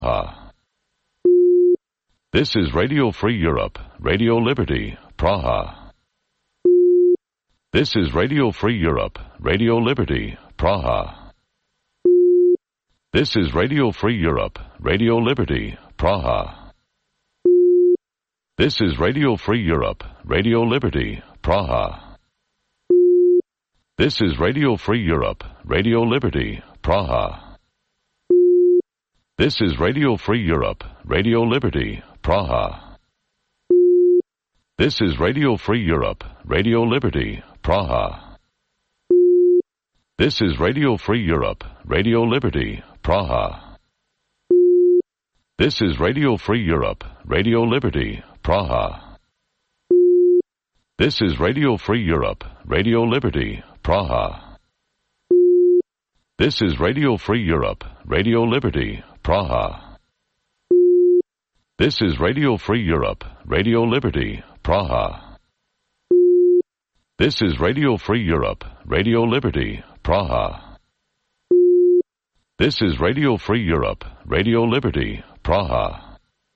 Praha. This is Radio Free Europe, Radio Liberty, Praha. This is Radio Free Europe, Radio Liberty, Praha. This is Radio Free Europe, Radio Liberty, Praha. This is Radio Free Europe, Radio Liberty, Praha. This is Radio Free Europe, Radio Liberty, Praha. This is Radio Free Europe, Radio Liberty, Praha. This is Radio Free Europe, Radio Liberty, Praha. This is Radio Free Europe, Radio Liberty, Praha. This is Radio Free Europe, Radio Liberty, Praha. This is Radio Free Europe, Radio Liberty, Praha. This is Radio Free Europe, Radio Liberty, Praha. This is Radio Free Europe, Radio Liberty, Praha. This is Radio Free Europe, Radio Liberty, Praha. This is Radio Free Europe, Radio Liberty, Praha.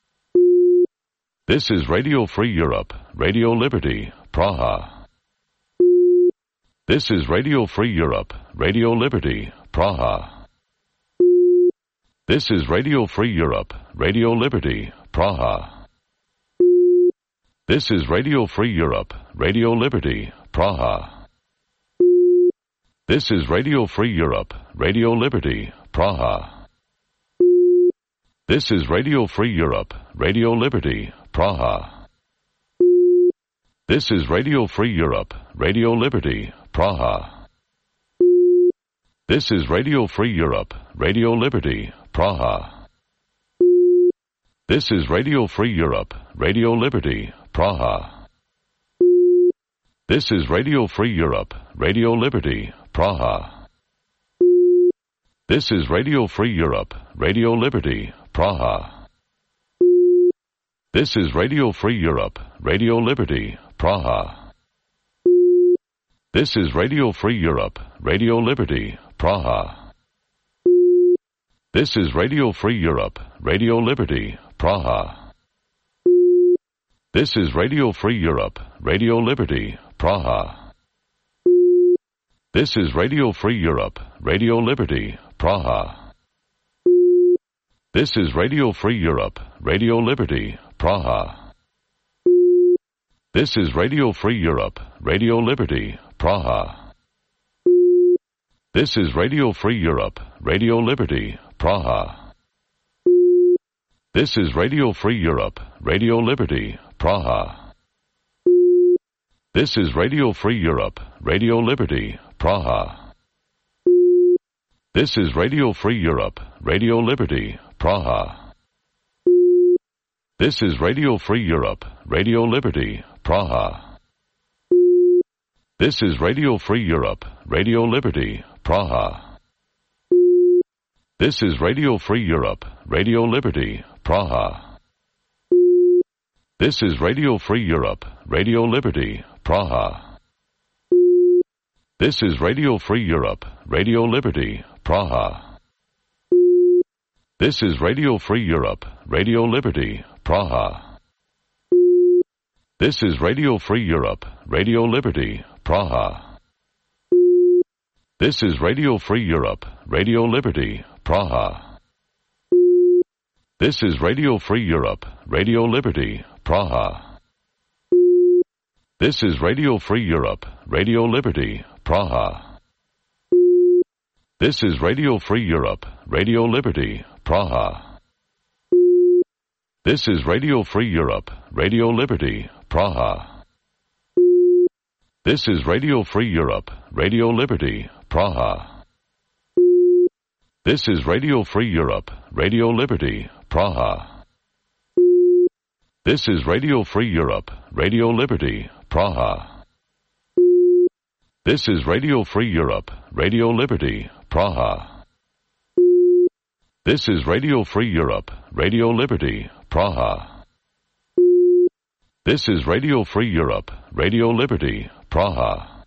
This is Radio Free Europe, Radio Liberty, Praha. This is Radio Free Europe, Radio Liberty, Praha. This is Radio Free Europe, Radio Liberty, Praha. This is Radio Free Europe, Radio Liberty, Praha. This is Radio Free Europe, Radio Liberty, Praha. This is Radio Free Europe, Radio Liberty, Praha. This is Radio Free Europe, Radio Liberty, Praha. This is Radio Free Europe, Radio Liberty, Praha. This is Radio Free Europe, Radio Liberty, Praha. This is Radio Free Europe, Radio Liberty, Praha. This is Radio Free Europe, Radio Liberty, Praha. This is Radio Free Europe, Radio Liberty, Praha. This is Radio Free Europe, Radio Liberty, Praha. This is Radio Free Europe, Radio Liberty, Praha. This is Radio Free Europe, Radio Liberty, Praha. This is Radio Free Europe, Radio Liberty, Praha. This is Radio Free Europe, Radio Liberty, Praha. This is Radio Free Europe, Radio Liberty, Praha. This is Radio Free Europe, Radio Liberty, Praha. This is Radio Free Europe, Radio Liberty, Praha. This is Radio Free Europe, Radio Liberty, Praha. This is Radio Free Europe, Radio Liberty, Praha. This is Radio Free Europe, Radio Liberty, Praha. This is Radio Free Europe, Radio Liberty, Praha. This is Radio Free Europe, Radio Liberty, Praha. This is Radio Free Europe, Radio Liberty, Praha. This is Radio Free Europe, Radio Liberty, Praha. This is Radio Free Europe, Radio Liberty, Praha. This is Radio Free Europe, Radio Liberty, Praha. This is Radio Free Europe, Radio Liberty, Praha. This is Radio Free Europe, Radio Liberty, Praha. This is Radio Free Europe, Radio Liberty, Praha. This is Radio Free Europe, Radio Liberty, Praha. This is Radio Free Europe, Radio Liberty, Praha. This is Radio Free Europe, Radio Liberty, Praha. This is Radio Free Europe, Radio Liberty, Praha. This is Radio Free Europe, Radio Liberty, Praha. This is Radio Free Europe, Radio Liberty, Praha. This is Radio Free Europe, Radio Liberty, Praha. This is Radio Free Europe, Radio Liberty, Praha.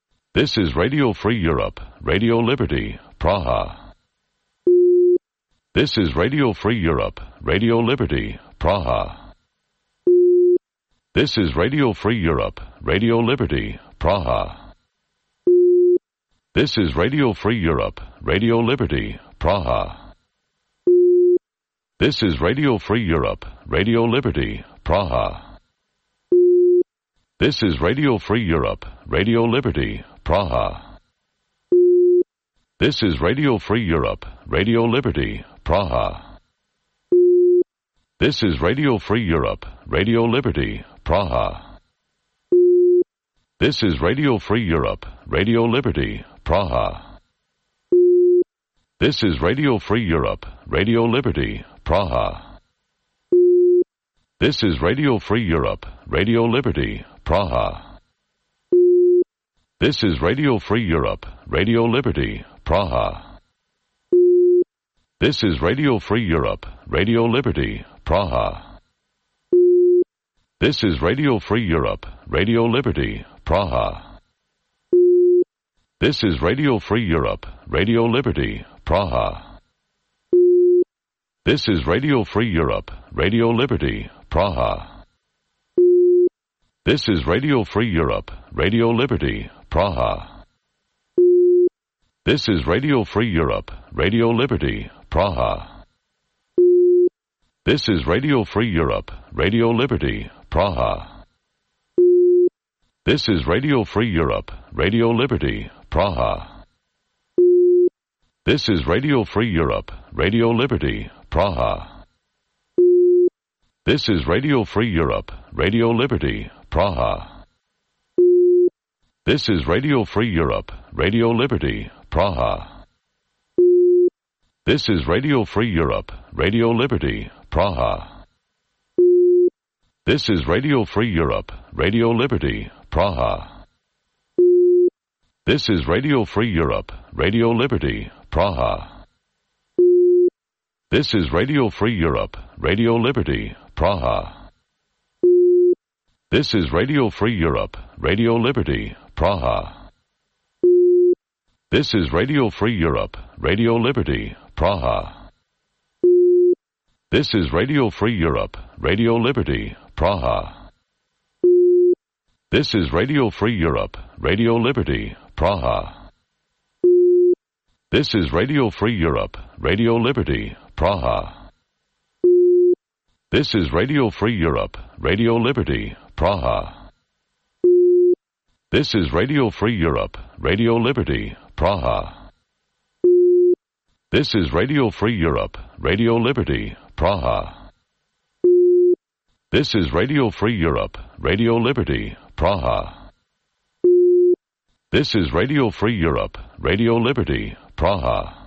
This is Radio Free Europe, Radio Liberty, Praha. This is Radio Free Europe, Radio Liberty, Praha. This is Radio Free Europe, Radio Liberty, Praha. This is Radio Free Europe, Radio Liberty, Praha. This is Radio Free Europe, Radio Liberty, Praha. This is Radio Free Europe, Radio Liberty, Praha. This is Radio Free Europe, Radio Liberty, Praha. This is Radio Free Europe, Radio Liberty, Praha. This is Radio Free Europe, Radio Liberty, Praha. This is Radio Free Europe, Radio Liberty, Praha. This is Radio Free Europe, Radio Liberty, Praha. This is Radio Free Europe, Radio Liberty, Praha. This is Radio Free Europe, Radio Liberty, Praha. This is Radio Free Europe, Radio Liberty, Praha. This is Radio Free Europe, Radio Liberty, Praha. This is Radio Free Europe, Radio Liberty, Praha. This is Radio Free Europe, Radio Liberty, Praha. This is Radio Free Europe, Radio Liberty, Praha. This is Radio Free Europe, Radio Liberty, Praha. This is Radio Free Europe, Radio Liberty, Praha. This is Radio Free Europe, Radio Liberty, Praha. This is Radio Free Europe, Radio Liberty, Praha. This is Radio Free Europe, Radio Liberty, Praha. This is Radio Free Europe, Radio Liberty, Praha. This is Radio Free Europe, Radio Liberty, Praha. This is Radio Free Europe, Radio Liberty, Praha. This is Radio Free Europe, Radio Liberty, Praha. This is Radio Free Europe, Radio Liberty, Praha. This is Radio Free Europe, Radio Liberty, Praha. This is Radio Free Europe, Radio Liberty, Praha. This is Radio Free Europe, Radio Liberty, Praha. This is Radio Free Europe, Radio Liberty, Praha. This is Radio Free Europe, Radio Liberty, Praha. This is Radio Free Europe, Radio Liberty, Praha. This is Radio Free Europe, Radio Liberty, Praha. This is Radio Free Europe, Radio Liberty, Praha. This is Radio Free Europe, Radio Liberty, Praha.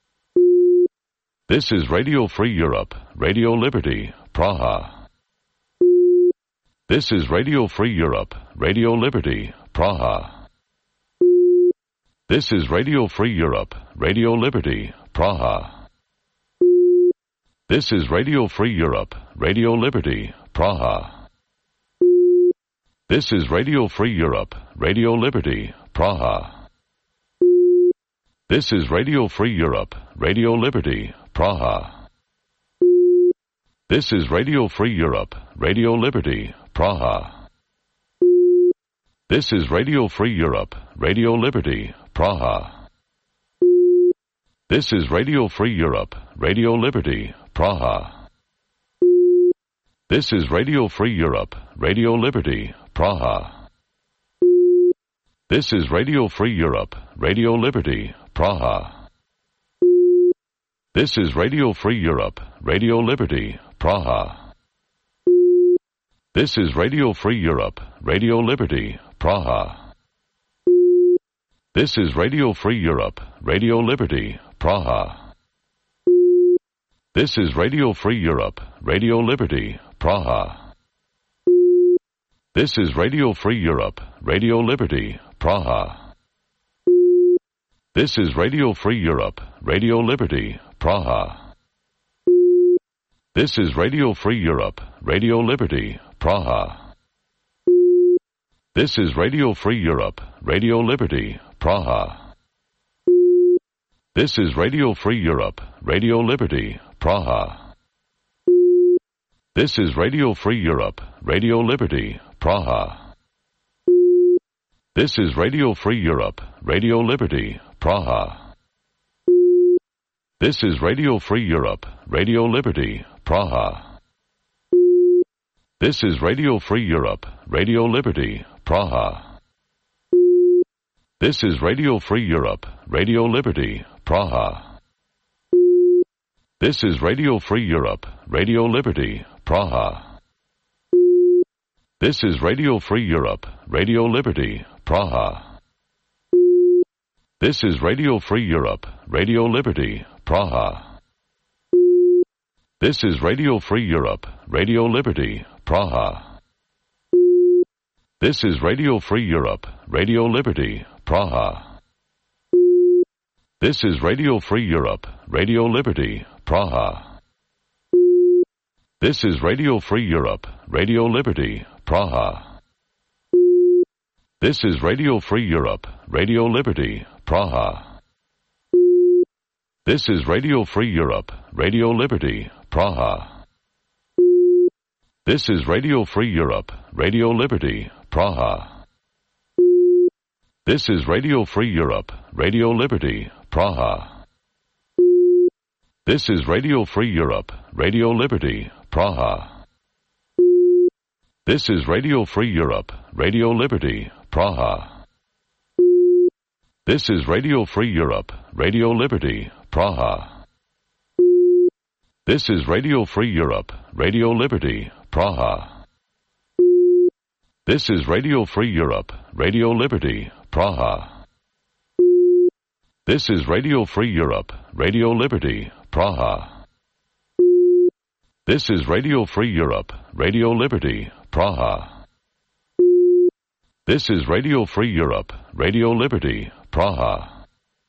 This is Radio Free Europe, Radio Liberty, Praha. This is Radio Free Europe, Radio Liberty, Praha. This is Radio Free Europe, Radio Liberty, Praha. This is Radio Free Europe, Radio Liberty, Praha. This is Radio Free Europe, Radio Liberty, Praha. This is Radio Free Europe, Radio Liberty, Praha. This is Radio Free Europe, Radio Liberty, Praha. This is Radio Free Europe, Radio Liberty, Praha. This is Radio Free Europe, Radio Liberty, Praha. This is Radio Free Europe, Radio Liberty, Praha. This is Radio Free Europe, Radio Liberty, Praha. This is Radio Free Europe, Radio Liberty, Praha. This is Radio Free Europe, Radio Liberty, Praha. This is Radio Free Europe, Radio Liberty, Praha. This is Radio Free Europe, Radio Liberty, Praha. This is Radio Free Europe, Radio Liberty, Praha. This is Radio Free Europe, Radio Liberty, Praha. This is Radio Free Europe, Radio Liberty, Praha. This is Radio Free Europe, Radio Liberty, Praha. This is Radio Free Europe, Radio Liberty, Praha. This is Radio Free Europe, Radio Liberty, Praha. This is Radio Free Europe, Radio Liberty, Praha. This is Radio Free Europe, Radio Liberty, Praha. This is Radio Free Europe, Radio Liberty, Praha. This is Radio Free Europe, Radio Liberty, Praha. This is Radio Free Europe, Radio Liberty, Praha. This is Radio Free Europe, Radio Liberty, Praha. This is Radio Free Europe, Radio Liberty, Praha. This is Radio Free Europe, Radio Liberty, Praha. This is Radio Free Europe, Radio Liberty, Praha. This is Radio Free Europe, Radio Liberty, Praha. This is Radio Free Europe, Radio Liberty, Praha. This is Radio Free Europe, Radio Liberty, Praha. This is Radio Free Europe, Radio Liberty, Praha. This is Radio Free Europe, Radio Liberty, Praha. This is Radio Free Europe, Radio Liberty, Praha. This is Radio Free Europe, Radio Liberty, Praha. This is Radio Free Europe, Radio Liberty, Praha. This is Radio Free Europe, Radio Liberty, Praha. This is Radio Free Europe, Radio Liberty, Praha. This is Radio Free Europe, Radio Liberty, Praha. This is Radio Free Europe, Radio Liberty, Praha. This is Radio Free Europe, Radio Liberty, Praha. This is Radio Free Europe, Radio Liberty, Praha.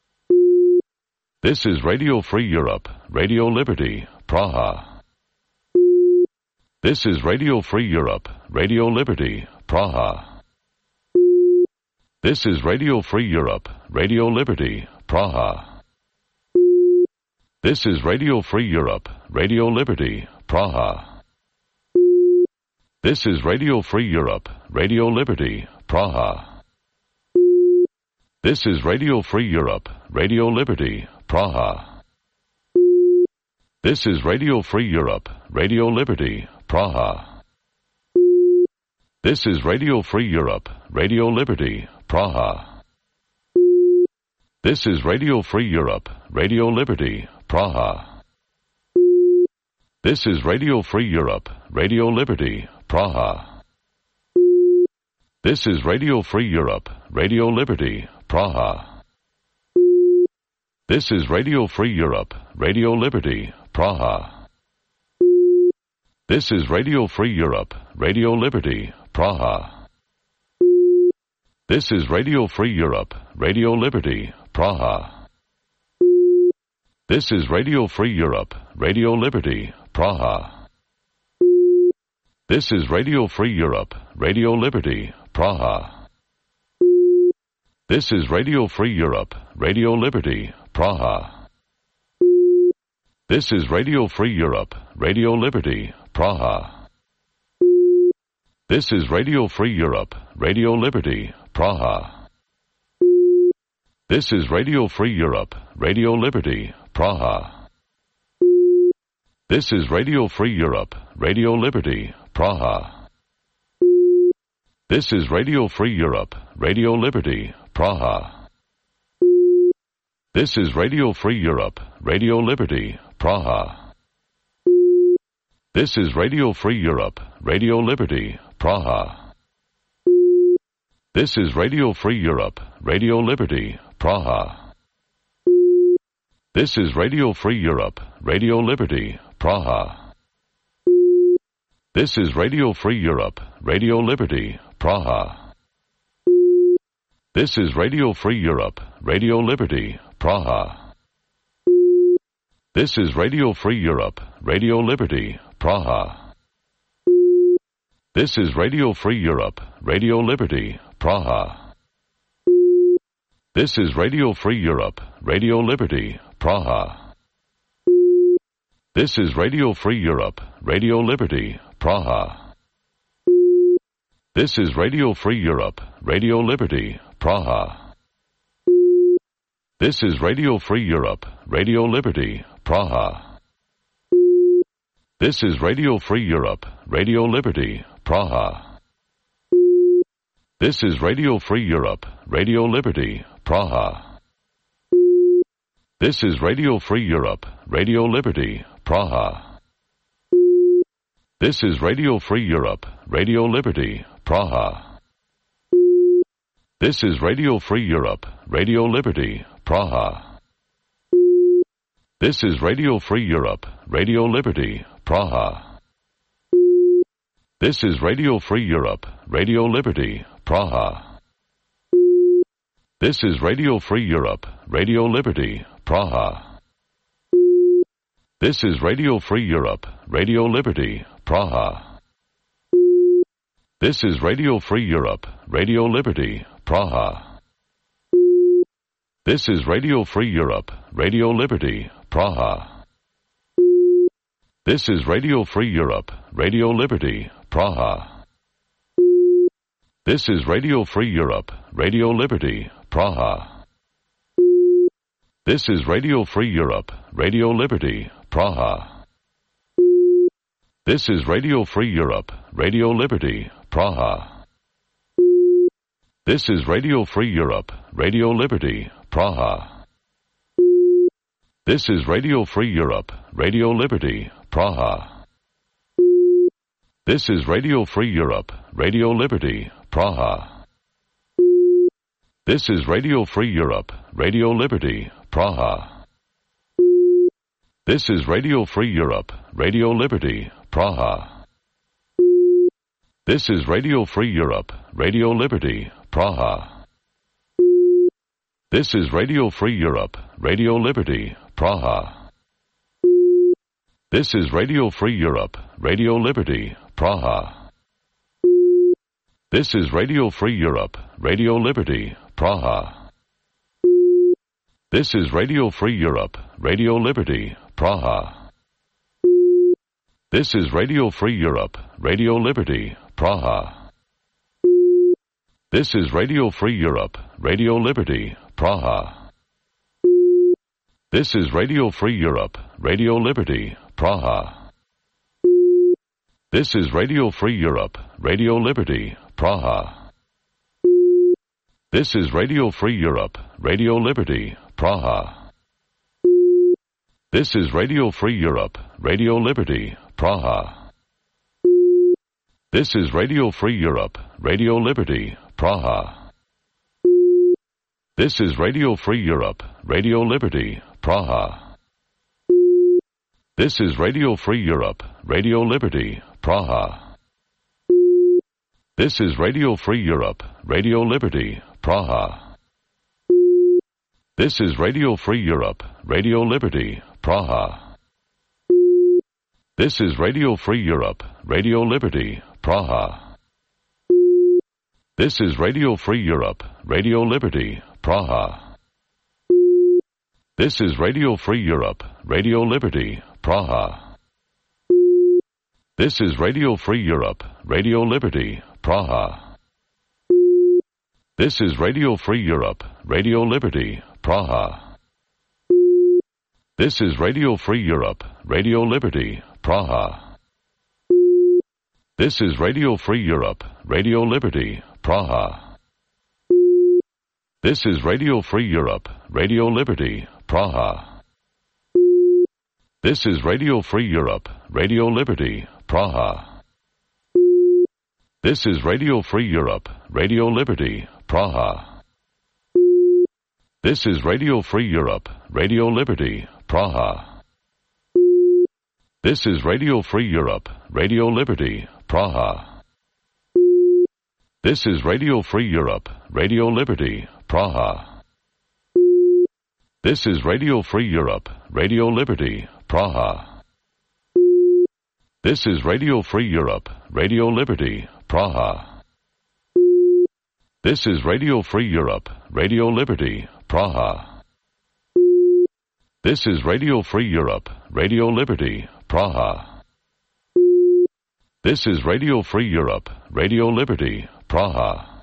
This is Radio Free Europe, Radio Liberty, Praha. This is Radio Free Europe, Radio Liberty, Praha. This is Radio Free Europe, Radio Liberty, Praha. This is Radio Free Europe, Radio Liberty, Praha. This is Radio Free Europe, Radio Liberty, Praha. This is Radio Free Europe, Radio Liberty, Praha. This is Radio Free Europe, Radio Liberty, Praha. This is Radio Free Europe, Radio Liberty, Praha. This is Radio Free Europe, Radio Liberty, Praha. This is Radio Free Europe, Radio Liberty, Praha. This is Radio Free Europe, Radio Liberty, Praha. This is Radio Free Europe, Radio Liberty, Praha. This is Radio Free Europe, Radio Liberty, Praha. This is Radio Free Europe, Radio Liberty, Praha. This is Radio Free Europe, Radio Liberty, Praha. This is Radio Free Europe, Radio Liberty, Praha. This is Radio Free Europe, Radio Liberty, Praha. This is Radio Free Europe, Radio Liberty, Praha. This is Radio Free Europe, Radio Liberty, Praha. This is Radio Free Europe, Radio Liberty, Praha. This is Radio Free Europe, Radio Liberty, Praha. This is Radio Free Europe, Radio Liberty, Praha. This is Radio Free Europe, Radio Liberty, Praha. This is Radio Free Europe, Radio Liberty, Praha. This is Radio Free Europe, Radio Liberty, Praha. This is Radio Free Europe, Radio Liberty, Praha. This is Radio Free Europe, Radio Liberty, Praha. This is Radio Free Europe, Radio Liberty, Praha. This is Radio Free Europe, Radio Liberty, Praha. This is Radio Free Europe, Radio Liberty, Praha. This is Radio Free Europe, Radio Liberty, Praha. This is Radio Free Europe, Radio Liberty, Praha. This is Radio Free Europe, Radio Liberty, Praha. This is Radio Free Europe, Radio Liberty, Praha. This is Radio Free Europe, Radio Liberty, Praha. This is Radio Free Europe, Radio Liberty, Praha. This is Radio Free Europe, Radio Liberty, Praha. This is Radio Free Europe, Radio Liberty, Praha. This is Radio Free Europe, Radio Liberty, Praha. This is Radio Free Europe, Radio Liberty, Praha. This is Radio Free Europe, Radio Liberty, Praha. This is Radio Free Europe, Radio Liberty, Praha. This is Radio Free Europe, Radio Liberty, Praha. This is Radio Free Europe, Radio Liberty, Praha. This is Radio Free Europe, Radio Liberty, Praha. This is Radio Free Europe, Radio Liberty, Praha. This is Radio Free Europe, Radio Liberty, Praha. This is Radio Free Europe, Radio Liberty, Praha. This is Radio Free Europe, Radio Liberty, Praha. This is Radio Free Europe, Radio Liberty, Praha. This is Radio Free Europe, Radio Liberty, Praha. This is Radio Free Europe, Radio Liberty, Praha. This is Radio Free Europe, Radio Liberty, Praha. This is Radio Free Europe, Radio Liberty, Praha. This is Radio Free Europe, Radio Liberty, Praha. This is Radio Free Europe, Radio Liberty, Praha. This is Radio Free Europe, Radio Liberty, Praha. This is Radio Free Europe, Radio Liberty, Praha. This is Radio Free Europe, Radio Liberty, Praha. This is Radio Free Europe, Radio Liberty, Praha. This is Radio Free Europe, Radio Liberty, Praha. This is Radio Free Europe, Radio Liberty, Praha. This is Radio Free Europe, Radio Liberty, Praha. This is Radio Free Europe, Radio Liberty, Praha. This is Radio Free Europe, Radio Liberty, Praha. This is Radio Free Europe, Radio Liberty, Praha. This is Radio Free Europe, Radio Liberty, Praha. This is Radio Free Europe, Radio Liberty, Praha. This is Radio Free Europe, Radio Liberty, Praha. This is Radio Free Europe, Radio Liberty, Praha. This is Radio Free Europe, Radio Liberty, Praha. This is Radio Free Europe, Radio Liberty, Praha. This is Radio Free Europe, Radio Liberty, Praha. This is Radio Free Europe, Radio Liberty, Praha. This is Radio Free Europe, Radio Liberty, Praha. This is Radio Free Europe, Radio Liberty, Praha. This is Radio Free Europe, Radio Liberty, Praha. This is Radio Free Europe, Radio Liberty, Praha. This is Radio Free Europe, Radio Liberty, Praha. This is Radio Free Europe, Radio Liberty, Praha. This is Radio Free Europe, Radio Liberty, Praha. This is Radio Free Europe, Radio Liberty, Praha. This is Radio Free Europe, Radio Liberty, Praha. This is Radio Free Europe, Radio Liberty, Praha. This is Radio Free Europe, Radio Liberty, Praha. This is Radio Free Europe, Radio Liberty, Praha. This is Radio Free Europe, Radio Liberty, Praha. This is Radio Free Europe, Radio Liberty, Praha.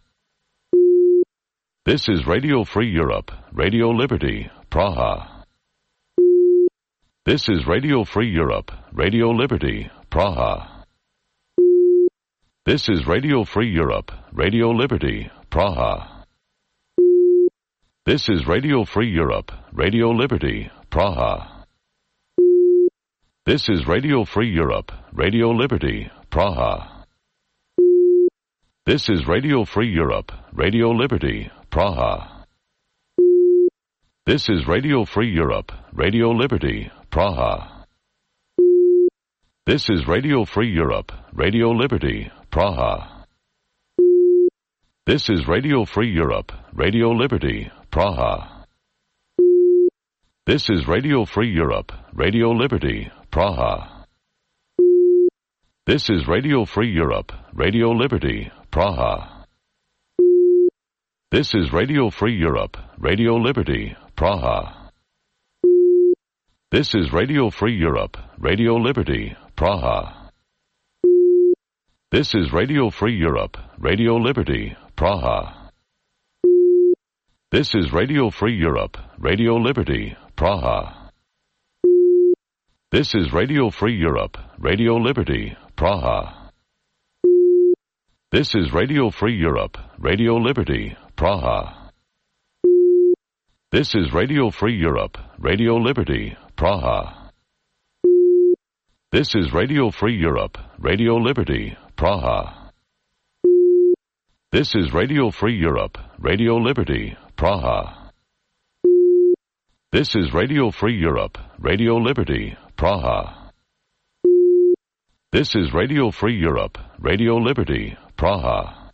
This is Radio Free Europe, Radio Liberty, Praha. This is Radio Free Europe, Radio Liberty, Praha. This is Radio Free Europe, Radio Liberty, Praha. This is Radio Free Europe, Radio Liberty, Praha. This is Radio Free Europe, Radio Liberty, Praha. This is Radio Free Europe, Radio Liberty, Praha. This is Radio Free Europe, Radio Liberty, Praha. This is Radio Free Europe, Radio Liberty, Praha. This is Radio Free Europe, Radio Liberty, Praha. This is Radio Free Europe, Radio Liberty, Praha. This is Radio Free Europe, Radio Liberty, Praha. This is Radio Free Europe, Radio Liberty, Praha. This is Radio Free Europe, Radio Liberty, Praha. This is Radio Free Europe, Radio Liberty, Praha. This is Radio Free Europe, Radio Liberty, Praha. This is Radio Free Europe, Radio Liberty, Praha. This is Radio Free Europe, Radio Liberty, Praha. This is Radio Free Europe, Radio Liberty, Praha. This is Radio Free Europe, Radio Liberty, Praha. This is Radio Free Europe, Radio Liberty, Praha. This is Radio Free Europe, Radio Liberty, Praha. This is Radio Free Europe, Radio Liberty, Praha.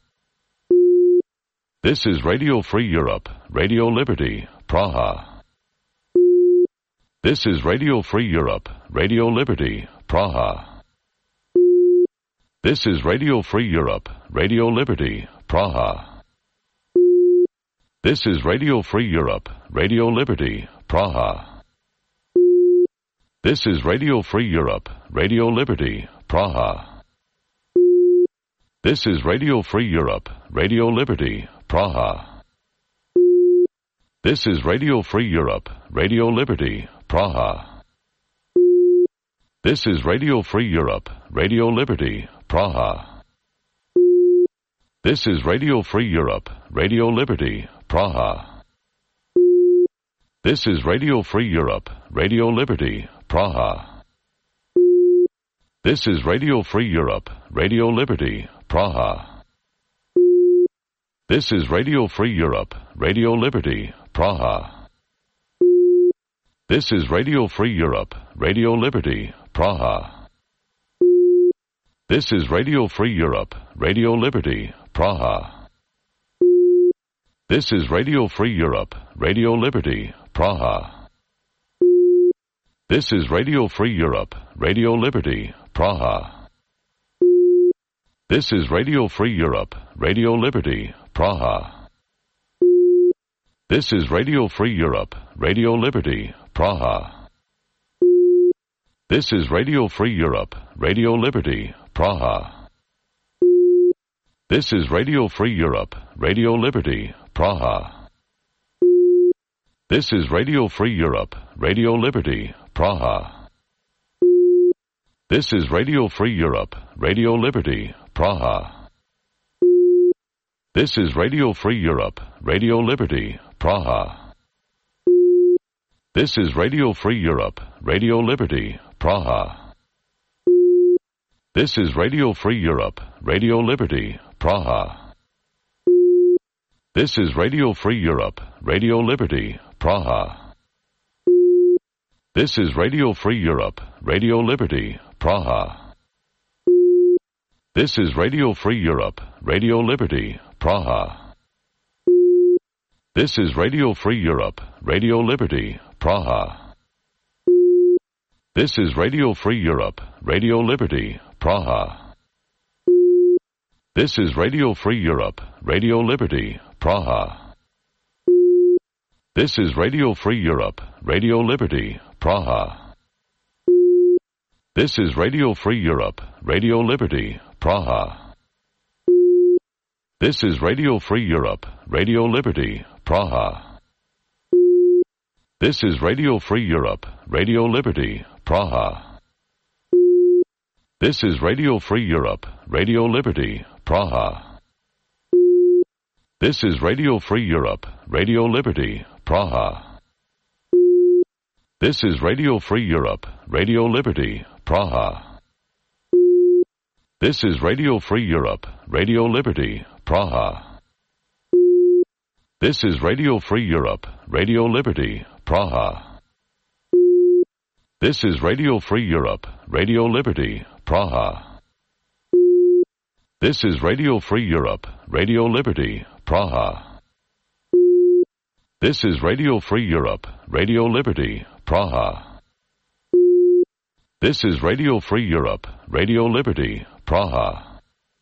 This is Radio Free Europe, Radio Liberty, Praha. This is Radio Free Europe, Radio Liberty, Praha. This is Radio Free Europe, Radio Liberty, Praha. This is Radio Free Europe, Radio Liberty, Praha. This is Radio Free Europe, Radio Liberty, Praha. This is Radio Free Europe, Radio Liberty, Praha. This is Radio Free Europe, Radio Liberty, Praha. This is Radio Free Europe, Radio Liberty, Praha. This is Radio Free Europe, Radio Liberty, Praha. This is Radio Free Europe, Radio Liberty, Praha. This is Radio Free Europe, Radio Liberty, Praha. This is Radio Free Europe, Radio Liberty, Praha. This is Radio Free Europe, Radio Liberty, Praha. This is Radio Free Europe, Radio Liberty, Praha. This is Radio Free Europe, Radio Liberty, Praha. This is Radio Free Europe, Radio Liberty, Praha. This is Radio Free Europe, Radio Liberty, Praha. This is Radio Free Europe, Radio Liberty, Praha. This is Radio Free Europe, Radio Liberty, Praha. This is Radio Free Europe, Radio Liberty, Praha. This is Radio Free Europe, Radio Liberty, Praha. This is Radio Free Europe, Radio Liberty, Praha. This is Radio Free Europe, Radio Liberty, Praha. This is Radio Free Europe, Radio Liberty, Praha. This is Radio Free Europe, Radio Liberty, Praha. This is Radio Free Europe, Radio Liberty, Praha. This is Radio Free Europe, Radio Liberty, Praha. This is Radio Free Europe, Radio Liberty, Praha. This is Radio Free Europe, Radio Liberty, Praha. This is Radio Free Europe, Radio Liberty, Praha. This is Radio Free Europe, Radio Liberty, Praha. This is Radio Free Europe, Radio Liberty, Praha. This is Radio Free Europe, Radio Liberty, Praha. This is Radio Free Europe, Radio Liberty, Praha. This is Radio Free Europe, Radio Liberty, Praha. This is Radio Free Europe, Radio Liberty, Praha. This is Radio Free Europe, Radio Liberty, Praha. This is Radio Free Europe, Radio Liberty, Praha. This is Radio Free Europe, Radio Liberty, Praha. This is Radio Free Europe, Radio Liberty, Praha. This is Radio Free Europe, Radio Liberty, Praha. This is Radio Free Europe, Radio Liberty, Praha. This is Radio Free Europe, Radio Liberty, Praha. This is Radio Free Europe, Radio Liberty, Praha.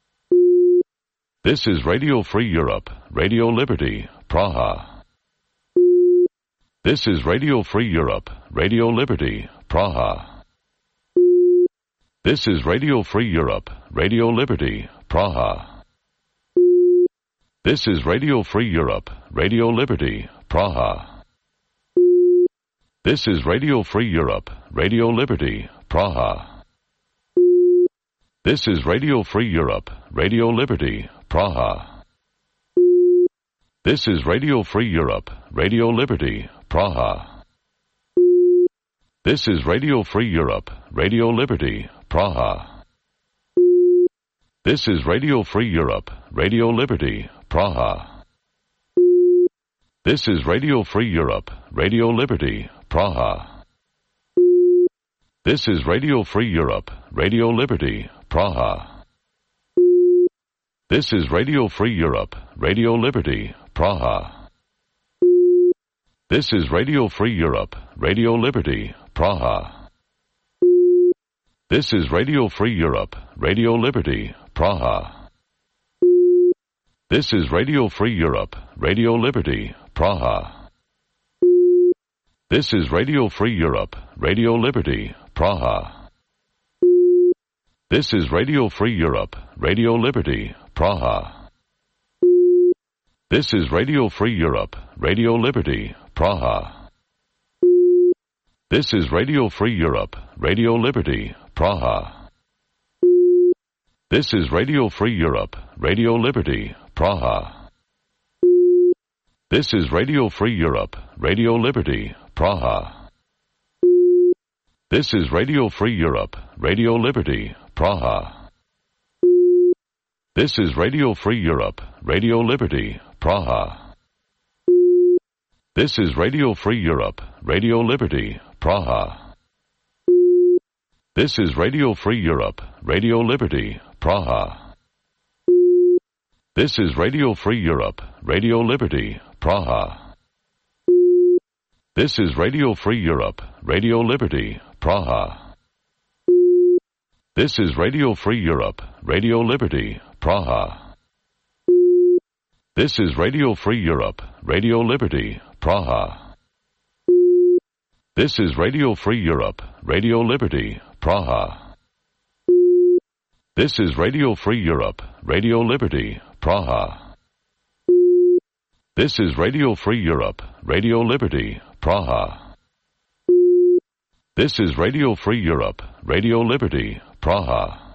This is Radio Free Europe, Radio Liberty, Praha. This is Radio Free Europe, Radio Liberty, Praha. This is Radio Free Europe, Radio Liberty, Praha. This is Radio Free Europe, Radio Liberty, Praha. This is Radio Free Europe, Radio Liberty, Praha. This is Radio Free Europe, Radio Liberty, Praha. This is Radio Free Europe, Radio Liberty, Praha. This is Radio Free Europe, Radio Liberty, Praha. This is Radio Free Europe, Radio Liberty, Praha. This is Radio Free Europe, Radio Liberty, Praha. This is Radio Free Europe, Radio Liberty, Praha. This is Radio Free Europe, Radio Liberty, Praha. This is Radio Free Europe, Radio Liberty, Praha. This is Radio Free Europe, Radio Liberty, Praha. This is Radio Free Europe, Radio Liberty, Praha. This is Radio Free Europe, Radio Liberty, Praha. This is Radio Free Europe, Radio Liberty, Praha. This is Radio Free Europe, Radio Liberty, Praha. This is Radio Free Europe, Radio Liberty, Praha. This is Radio Free Europe, Radio Liberty, Praha. This is Radio Free Europe, Radio Liberty, Praha. This is Radio Free Europe, Radio Liberty, Praha. This is Radio Free Europe, Radio Liberty, Praha. This is Radio Free Europe, Radio Liberty, Praha. This is Radio Free Europe, Radio Liberty, Praha. This is Radio Free Europe, Radio Liberty, Praha. This is Radio Free Europe, Radio Liberty, Praha. This is Radio Free Europe, Radio Liberty, Praha. This is Radio Free Europe, Radio Liberty, Praha. This is Radio Free Europe, Radio Liberty, Praha. This is Radio Free Europe, Radio Liberty, Praha. This is Radio Free Europe, Radio Liberty, Praha. This is Radio Free Europe, Radio Liberty, Praha.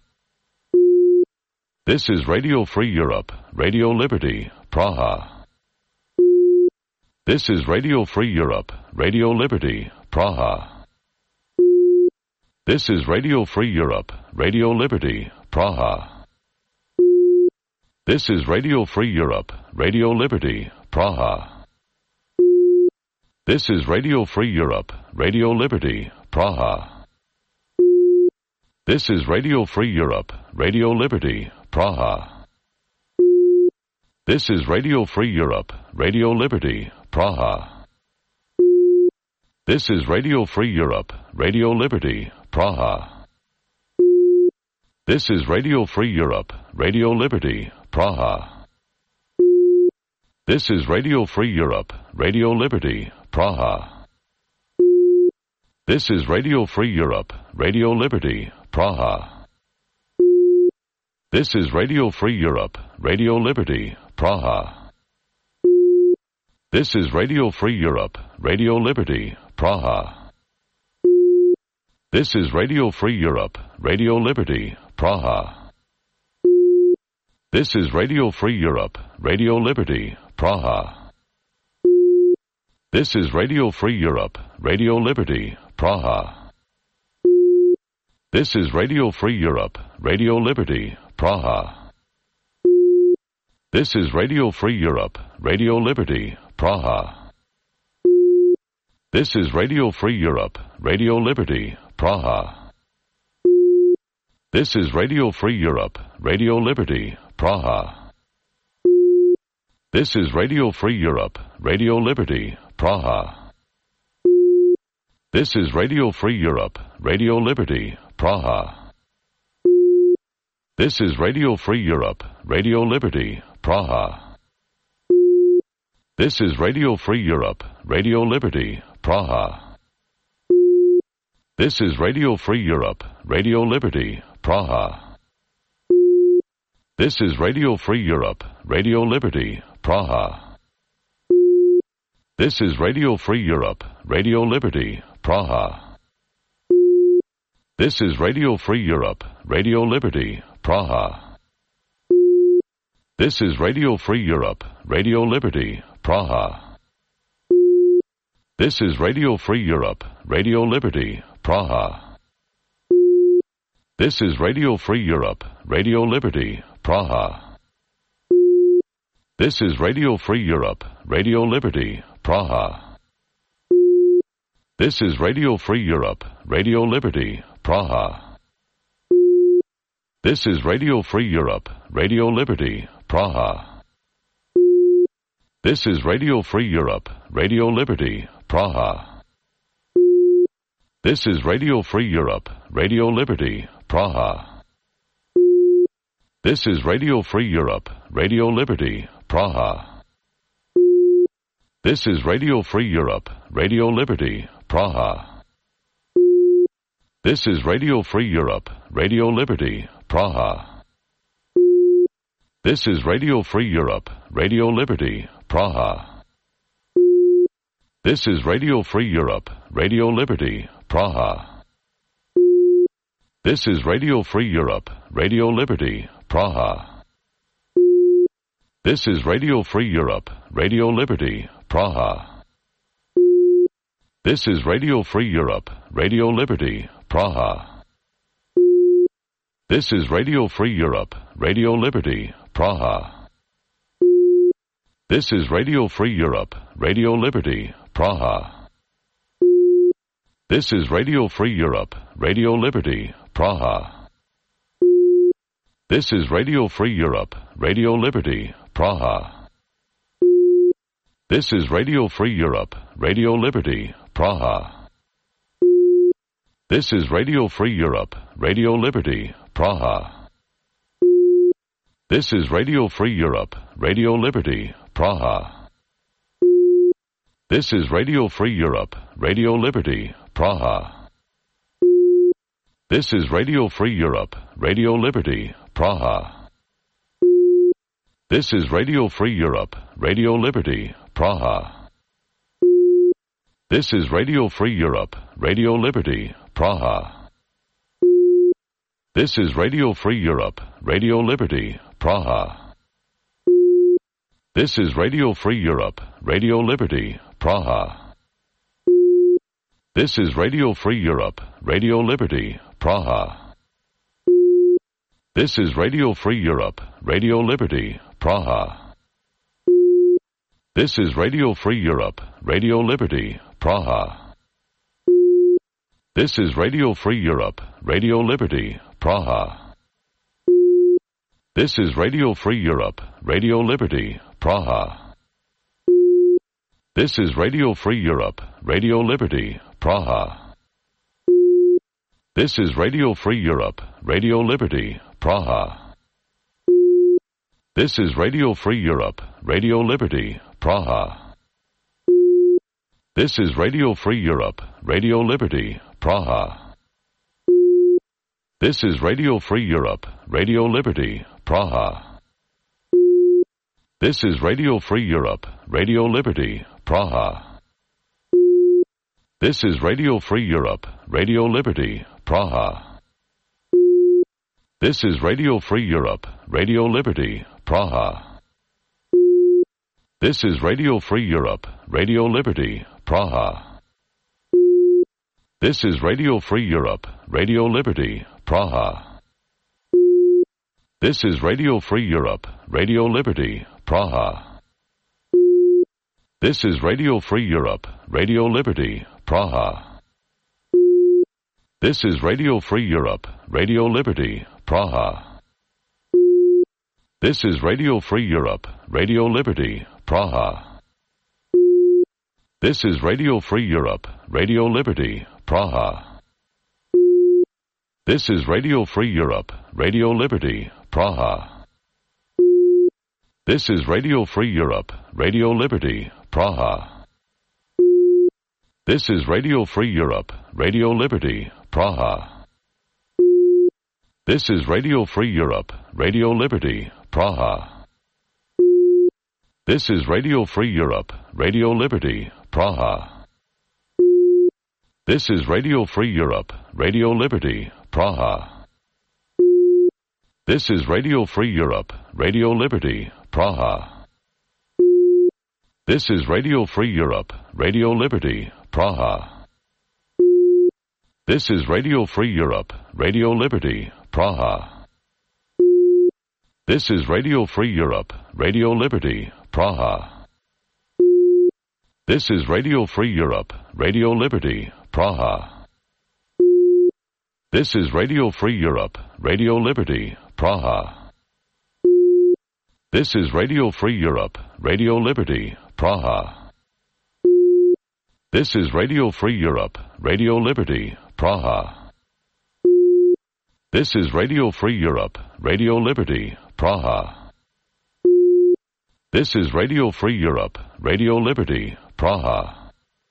This is Radio Free Europe, Radio Liberty, Praha. This is Radio Free Europe, Radio Liberty, Praha. This is Radio Free Europe, Radio Liberty, Praha. This is Radio Free Europe, Radio Liberty, Praha. This is Radio Free Europe, Radio Liberty, Praha. This is Radio Free Europe, Radio Liberty, Praha. This is Radio Free Europe, Radio Liberty, Praha. This is Radio Free Europe, Radio Liberty, Praha. This is Radio Free Europe, Radio Liberty, Praha. This is Radio Free Europe, Radio Liberty, Praha. This is Radio Free Europe, Radio Liberty, Praha. This is Radio Free Europe, Radio Liberty, Praha. This is Radio Free Europe, Radio Liberty, Praha. This is Radio Free Europe, Radio Liberty, Praha. This is Radio Free Europe, Radio Liberty, Praha. This is Radio Free Europe, Radio Liberty, Praha. This is Radio Free Europe, Radio Liberty, Praha. This is Radio Free Europe, Radio Liberty, Praha. This is Radio Free Europe, Radio Liberty, Praha. This is Radio Free Europe, Radio Liberty, Praha. This is Radio Free Europe, Radio Liberty, Praha. This is Radio Free Europe, Radio Liberty, Praha. This is Radio Free Europe, Radio Liberty, Praha. This is Radio Free Europe, Radio Liberty, Praha. This is Radio Free Europe, Radio Liberty, Praha. This is Radio Free Europe, Radio Liberty, Praha. This is Radio Free Europe, Radio Liberty, Praha. This is Radio Free Europe, Radio Liberty, Praha. This is Radio Free Europe, Radio Liberty, Praha. This is Radio Free Europe, Radio Liberty, Praha. This is Radio Free Europe, Radio Liberty, Praha. This is Radio Free Europe, Radio Liberty, Praha. This is Radio Free Europe, Radio Liberty, Praha. This is Radio Free Europe, Radio Liberty, Praha. This is Radio Free Europe, Radio Liberty, Praha. This is Radio Free Europe, Radio Liberty, Praha. This is Radio Free Europe, Radio Liberty, Praha. This is Radio Free Europe, Radio Liberty, Praha. This is Radio Free Europe, Radio Liberty, Praha. This is Radio Free Europe, Radio Liberty, Praha. This is Radio Free Europe, Radio Liberty, Praha. This is Radio Free Europe, Radio Liberty, Praha. This is Radio Free Europe, Radio Liberty, Praha. This is Radio Free Europe, Radio Liberty, Praha. This is Radio Free Europe, Radio Liberty, Praha. This is Radio Free Europe, Radio Liberty, Praha. This is Radio Free Europe, Radio Liberty, Praha. This is Radio Free Europe, Radio Liberty, Praha. This is Radio Free Europe, Radio Liberty, Praha. This is Radio Free Europe, Radio Liberty, Praha. This is Radio Free Europe, Radio Liberty, Praha. This is Radio Free Europe, Radio Liberty, Praha. This is Radio Free Europe, Radio Liberty, Praha. This is Radio Free Europe, Radio Liberty, Praha. This is Radio Free Europe, Radio Liberty, Praha. This is Radio Free Europe, Radio Liberty, Praha. This is Radio Free Europe, Radio Liberty, Praha. This is Radio Free Europe, Radio Liberty, Praha. This is Radio Free Europe, Radio Liberty, Praha. This is Radio Free Europe, Radio Liberty, Praha. This is Radio Free Europe, Radio Liberty, Praha. This is Radio Free Europe, Radio Liberty, Praha. This is Radio Free Europe, Radio Liberty, Praha. This is Radio Free Europe, Radio Liberty, Praha. This is Radio Free Europe, Radio Liberty, Praha. This is Radio Free Europe, Radio Liberty, Praha. This is Radio Free Europe, Radio Liberty, Praha. This is Radio Free Europe, Radio Liberty, Praha. This is Radio Free Europe, Radio Liberty, Praha. This is Radio Free Europe, Radio Liberty, Praha. This is Radio Free Europe, Radio Liberty, Praha. This is Radio Free Europe, Radio Liberty, Praha. This is Radio Free Europe, Radio Liberty, Praha. This is Radio Free Europe, Radio Liberty, Praha. This is Radio Free Europe, Radio Liberty, Praha. This is Radio Free Europe, Radio Liberty, Praha. This is Radio Free Europe, Radio Liberty, Praha. This is Radio Free Europe, Radio Liberty, Praha. This is Radio Free Europe, Radio Liberty, Praha. This is Radio Free Europe, Radio Liberty, Praha. This is Radio Free Europe, Radio Liberty, Praha. This is Radio Free Europe, Radio Liberty, Praha. This is Radio Free Europe, Radio Liberty, Praha. This is Radio Free Europe, Radio Liberty, Praha. This is Radio Free Europe, Radio Liberty, Praha. This is Radio Free Europe, Radio Liberty, Praha. This is Radio Free Europe, Radio Liberty, Praha. This is Radio Free Europe, Radio Liberty, Praha. This is Radio Free Europe, Radio Liberty, Praha. This is Radio Free Europe, Radio Liberty, Praha. This is Radio Free Europe, Radio Liberty, Praha. This is Radio Free Europe, Radio Liberty, Praha. This is Radio Free Europe, Radio Liberty, Praha.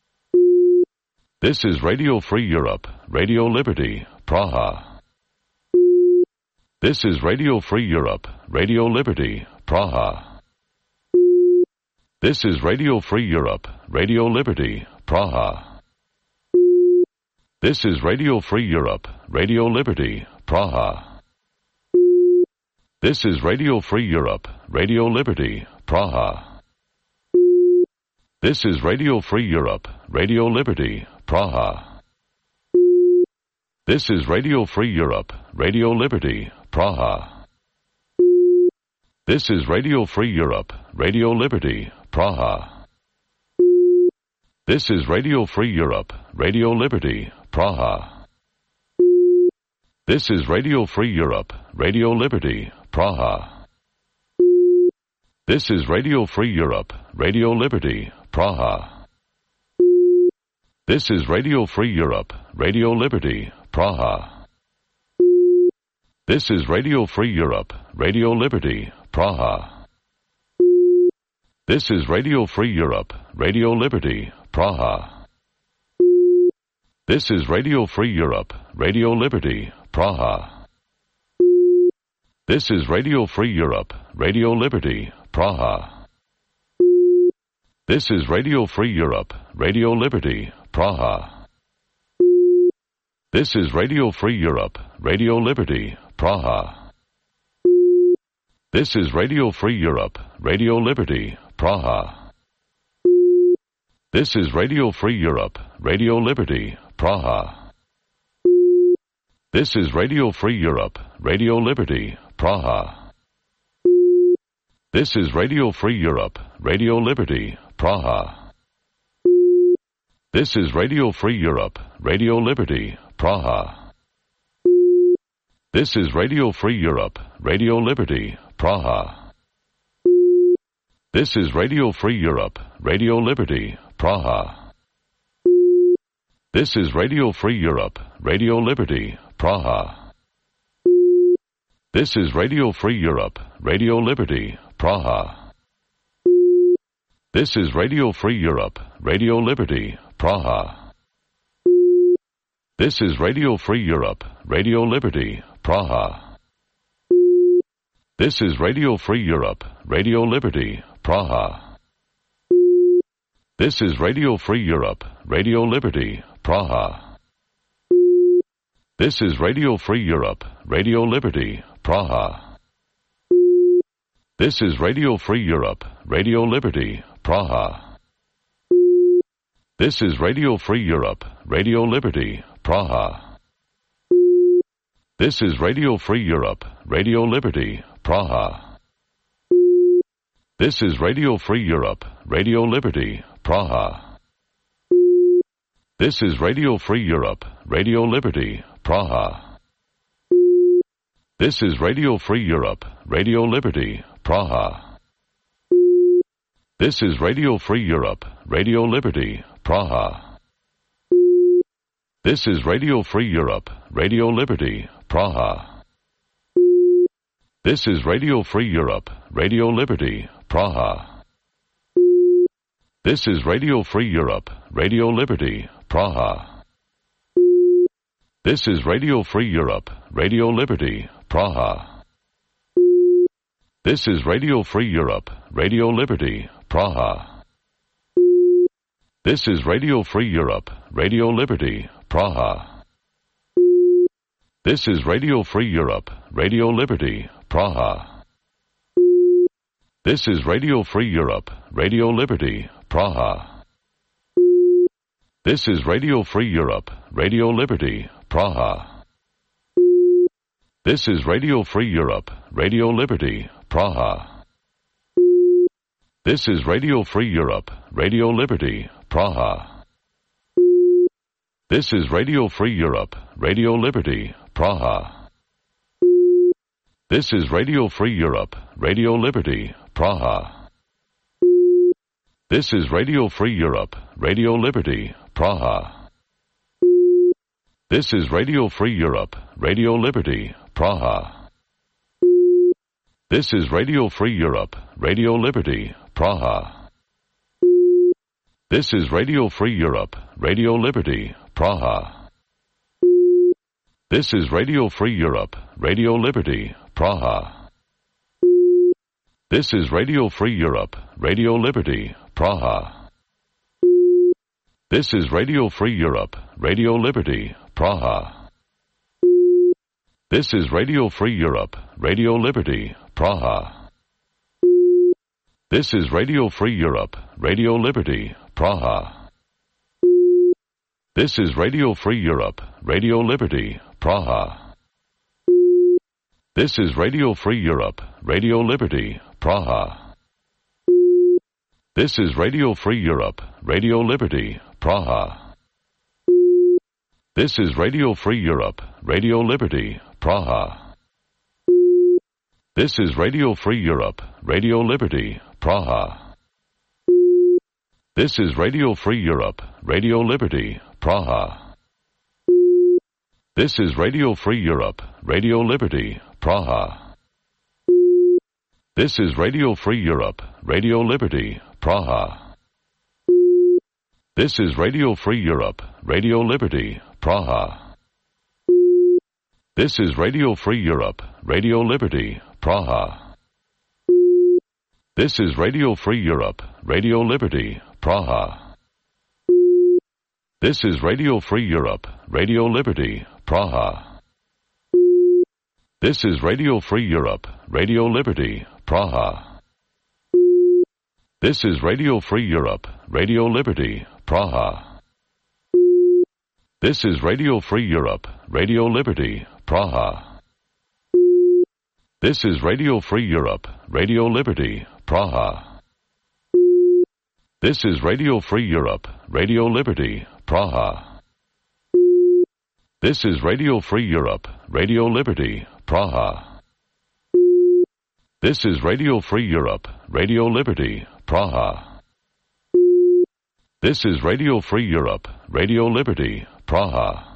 This is Radio Free Europe, Radio Liberty, Praha. This is Radio Free Europe, Radio Liberty, Praha. This is Radio Free Europe, Radio Liberty, Praha. This is Radio Free Europe, Radio Liberty, Praha. This is Radio Free Europe, Radio Liberty, Praha. This is Radio Free Europe, Radio Liberty, Praha. This is Radio Free Europe, Radio Liberty, Praha. This is Radio Free Europe, Radio Liberty, Praha. This is Radio Free Europe, Radio Liberty, Praha. This is Radio Free Europe, Radio Liberty, Praha. This is Radio Free Europe, Radio Liberty, Praha. This is Radio Free Europe, Radio Liberty, Praha. This is Radio Free Europe, Radio Liberty, Praha. This is Radio Free Europe, Radio Liberty, Praha. This is Radio Free Europe, Radio Liberty, Praha. This is Radio Free Europe, Radio Liberty, Praha. This is Radio Free Europe, Radio Liberty, Praha. This is Radio Free Europe, Radio Liberty, Praha. This is Radio Free Europe, Radio Liberty, Praha. This is Radio Free Europe, Radio Liberty, Praha. This is Radio Free Europe, Radio Liberty, Praha. This is Radio Free Europe, Radio Liberty, Praha. This is Radio Free Europe, Radio Liberty, Praha. This is Radio Free Europe, Radio Liberty, Praha. This is Radio Free Europe, Radio Liberty, Praha. This is Radio Free Europe, Radio Liberty, Praha. This is Radio Free Europe, Radio Liberty, Praha. This is Radio Free Europe, Radio Liberty, Praha. This is Radio Free Europe, Radio Liberty, Praha. This is Radio Free Europe, Radio Liberty, Praha. This is Radio Free Europe, Radio Liberty, Praha. This is Radio Free Europe, Radio Liberty, Praha. This is Radio Free Europe, Radio Liberty, Praha. This is Radio Free Europe, Radio Liberty, Praha. This is Radio Free Europe, Radio Liberty, Praha. This is Radio Free Europe, Radio Liberty, Praha. This is Radio Free Europe, Radio Liberty, Praha. This is Radio Free Europe, Radio Liberty, Praha. This is Radio Free Europe, Radio Liberty, Praha. This is Radio Free Europe, Radio Liberty, Praha. This is Radio Free Europe, Radio Liberty, Praha. This is Radio Free Europe, Radio Liberty, Praha. This is Radio Free Europe, Radio Liberty, Praha. This is Radio Free Europe, Radio Liberty, Praha. This is Radio Free Europe, Radio Liberty, Praha. This is Radio Free Europe, Radio Liberty, Praha. This is Radio Free Europe, Radio Liberty, Praha. This is Radio Free Europe, Radio Liberty, Praha. This is Radio Free Europe, Radio Liberty, Praha. This is Radio Free Europe, Radio Liberty, Praha. This is Radio Free Europe, Radio Liberty, Praha. This is Radio Free Europe, Radio Liberty, Praha. This is Radio Free Europe, Radio Liberty, Praha. This is Radio Free Europe, Radio Liberty, Praha. This is Radio Free Europe, Radio Liberty, Praha. This is Radio Free Europe, Radio Liberty, Praha. This is Radio Free Europe, Radio Liberty, Praha. This is Radio Free Europe, Radio Liberty, Praha. This is Radio Free Europe, Radio Liberty, Praha. This is Radio Free Europe, Radio Liberty, Praha. This is Radio Free Europe, Radio Liberty, Praha. This is Radio Free Europe, Radio Liberty, Praha. This is Radio Free Europe, Radio Liberty, Praha. This is Radio Free Europe, Radio Liberty, Praha. This is Radio Free Europe, Radio Liberty, Praha. This is Radio Free Europe, Radio Liberty, Praha. This is Radio Free Europe, Radio Liberty, Praha. This is Radio Free Europe, Radio Liberty, Praha. This is Radio Free Europe, Radio Liberty, Praha. This is Radio Free Europe, Radio Liberty, Praha. This is Radio Free Europe, Radio Liberty, Praha. This is Radio Free Europe, Radio Liberty, Praha. This is Radio Free Europe, Radio Liberty, Praha. This is Radio Free Europe, Radio Liberty, Praha. This is Radio Free Europe, Radio Liberty, Praha. This is Radio Free Europe, Radio Liberty, Praha. This is Radio Free Europe, Radio Liberty, Praha. This is Radio Free Europe, Radio Liberty, Praha. This is Radio Free Europe, Radio Liberty, Praha. This is Radio Free Europe, Radio Liberty, Praha. This is Radio Free Europe, Radio Liberty, Praha.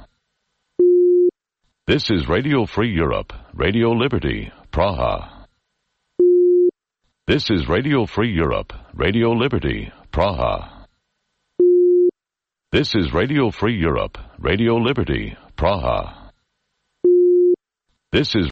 This is Radio Free Europe, Radio Liberty, Praha. This is Radio Free Europe, Radio Liberty, Praha. This is Radio Free Europe, Radio Liberty, Praha. This is